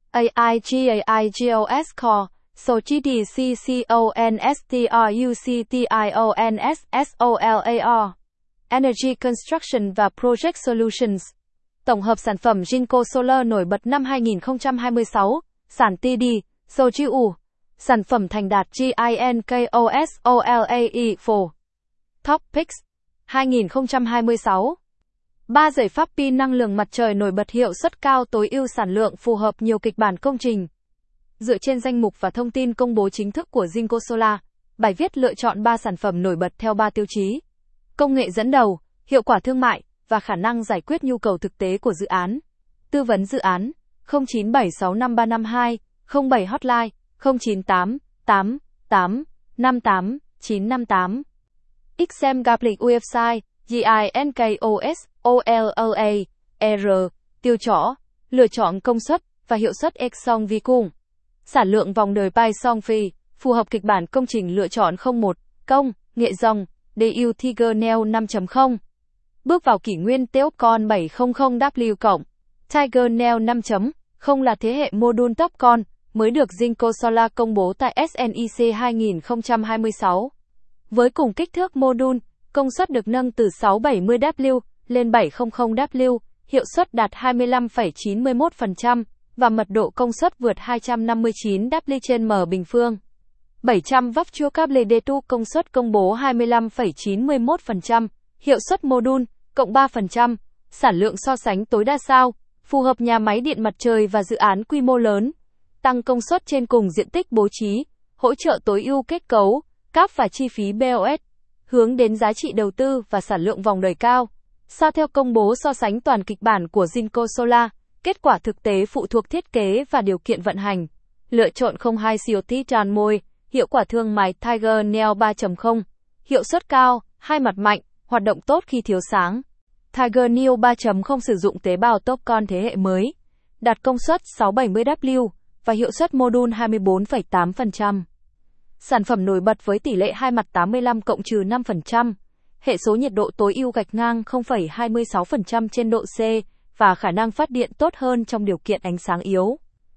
AIGAIGOS Core, SOGDCCONSTRUCTIONSSOLAR, Energy Construction và Project Solutions. Tổng hợp sản phẩm Jinko Solar nổi bật năm 2026, sản TD, Sojiu, sản phẩm thành đạt GINKOSOLAE4. Top Picks 2026. 3 giải pháp pin năng lượng mặt trời nổi bật hiệu suất cao tối ưu sản lượng phù hợp nhiều kịch bản công trình. Dựa trên danh mục và thông tin công bố chính thức của Jinko Solar, bài viết lựa chọn 3 sản phẩm nổi bật theo 3 tiêu chí: công nghệ dẫn đầu, hiệu quả thương mại và khả năng giải quyết nhu cầu thực tế của dự án. Tư vấn dự án 0976535207 hotline 0988 88 58 958. XM Gaplik website GINKOSOLAER, tiêu chỏ, lựa chọn công suất và hiệu suất Exxon vi cung. Sản lượng vòng đời Python Phi, phù hợp kịch bản công trình lựa chọn 01, công, nghệ dòng, DU Tiger Neo 5.0. Bước vào kỷ nguyên Topcon 700W+. Tiger Neo 5.0 là thế hệ module Topcon mới được Jinko Solar công bố tại SNEC 2026. Với cùng kích thước module, công suất được nâng từ 670W lên 700W, hiệu suất đạt 25,91% và mật độ công suất vượt 259W trên m bình phương. 700W chua cable D2 công suất công bố 25,91%, hiệu suất module, cộng 3%, sản lượng so sánh tối đa sao, phù hợp nhà máy điện mặt trời và dự án quy mô lớn. Tăng công suất trên cùng diện tích bố trí, hỗ trợ tối ưu kết cấu, cáp và chi phí BOS, hướng đến giá trị đầu tư và sản lượng vòng đời cao. Sao theo công bố so sánh toàn kịch bản của Jinko Solar, kết quả thực tế phụ thuộc thiết kế và điều kiện vận hành. Lựa chọn 02 COT tràn môi, hiệu quả thương mại Tiger Neo 3.0, hiệu suất cao, hai mặt mạnh, hoạt động tốt khi thiếu sáng. Tiger Neo 3.0 sử dụng tế bào Topcon thế hệ mới, đạt công suất 670W và hiệu suất module 24,8%. Sản phẩm nổi bật với tỷ lệ hai mặt 85-5%, hệ số nhiệt độ tối ưu gạch ngang 0,26% trên độ C và khả năng phát điện tốt hơn trong điều kiện ánh sáng yếu.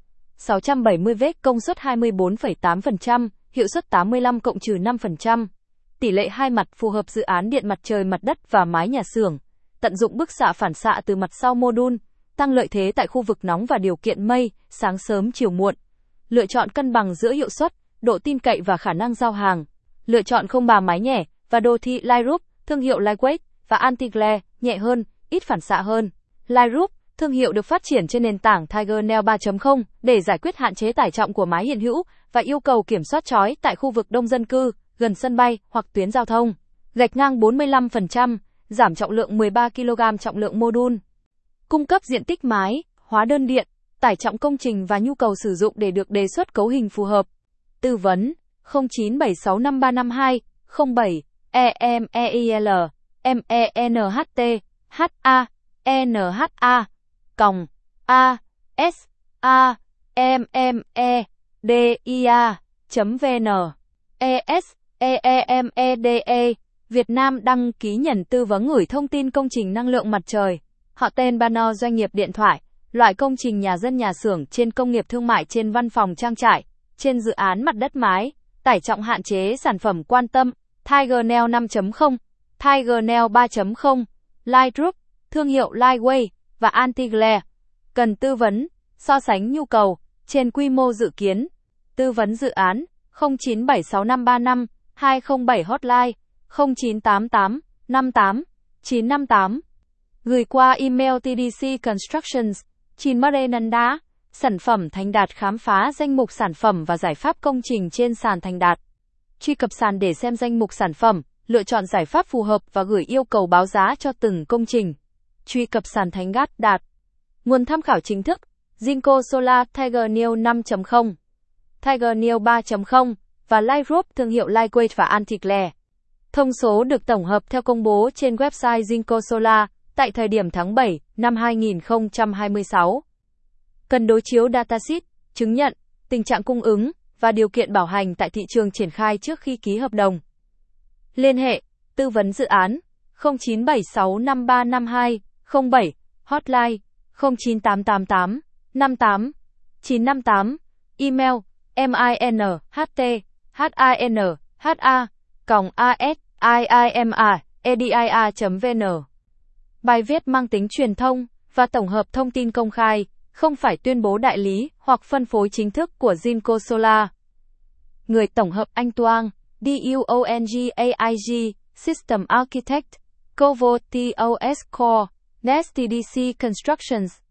670W công suất 24,8%, hiệu suất 85-5%. Tỷ lệ hai mặt phù hợp dự án điện mặt trời mặt đất và mái nhà xưởng, tận dụng bức xạ phản xạ từ mặt sau module, tăng lợi thế tại khu vực nóng và điều kiện mây, sáng sớm chiều muộn. Lựa chọn cân bằng giữa hiệu suất, độ tin cậy và khả năng giao hàng. Lựa chọn không bà mái nhẹ và đô thị Lightroop, thương hiệu lightweight và anti-glare, nhẹ hơn, ít phản xạ hơn. Lightroop, thương hiệu được phát triển trên nền tảng Tiger Neo 3.0 để giải quyết hạn chế tải trọng của mái hiện hữu và yêu cầu kiểm soát chói tại khu vực đông dân cư, gần sân bay hoặc tuyến giao thông. Gạch ngang 45%, giảm trọng lượng 13 kg trọng lượng module. Cung cấp diện tích mái, hóa đơn điện, tải trọng công trình và nhu cầu sử dụng để được đề xuất cấu hình phù hợp. Tư vấn 0976535207 EMEIL MENHT HA NHA còng A S A MME DIA.vn ESEEMEDE Việt Nam đăng ký nhận tư vấn gửi thông tin công trình năng lượng mặt trời, họ tên banner doanh nghiệp điện thoại, loại công trình nhà dân nhà xưởng trên công nghiệp thương mại trên văn phòng trang trại, trên dự án mặt đất mái, tải trọng hạn chế sản phẩm quan tâm, Tiger Neo 5.0, Tiger Neo 3.0, Lightroop, thương hiệu lightweight và anti-glare. Cần tư vấn, so sánh nhu cầu, trên quy mô dự kiến. Tư vấn dự án 0976535207 hotline 0988 58 958. Gửi qua email TDC Constructions, Chinmarenanda. Sản phẩm Thành Đạt khám phá danh mục sản phẩm và giải pháp công trình trên sàn Thành Đạt. Truy cập sàn để xem danh mục sản phẩm, lựa chọn giải pháp phù hợp và gửi yêu cầu báo giá cho từng công trình. Truy cập sàn Thành Đạt. Nguồn tham khảo chính thức: Jinko Solar Tiger Neo 5.0, Tiger Neo 3.0 và Lightroop, thương hiệu lightweight và anti-glare. Thông số được tổng hợp theo công bố trên website Jinko Solar tại thời điểm tháng 7 năm 2026. Cần đối chiếu datasheet, chứng nhận, tình trạng cung ứng và điều kiện bảo hành tại thị trường triển khai trước khi ký hợp đồng. Liên hệ, tư vấn dự án 0976535207, hotline 09888 58 958. Email: minhtha@asiima.edia.vn. Bài viết mang tính truyền thông và tổng hợp thông tin công khai, không phải tuyên bố đại lý hoặc phân phối chính thức của Jinko Solar. Người tổng hợp Antoine Duong, System Architect, Covo TOS Core, NEST TDC Constructions.